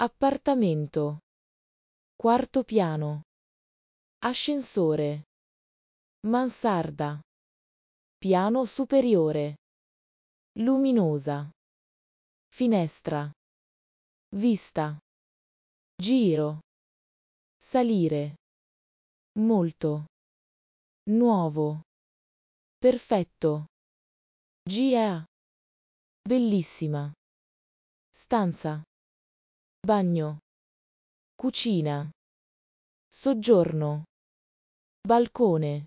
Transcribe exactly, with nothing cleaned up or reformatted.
Appartamento. Quarto piano. Ascensore. Mansarda. Piano superiore. Luminosa. Finestra. Vista. Giro. Salire. Molto. Nuovo. Perfetto. G A. Bellissima. Stanza. Bagno. Cucina. Soggiorno. Balcone.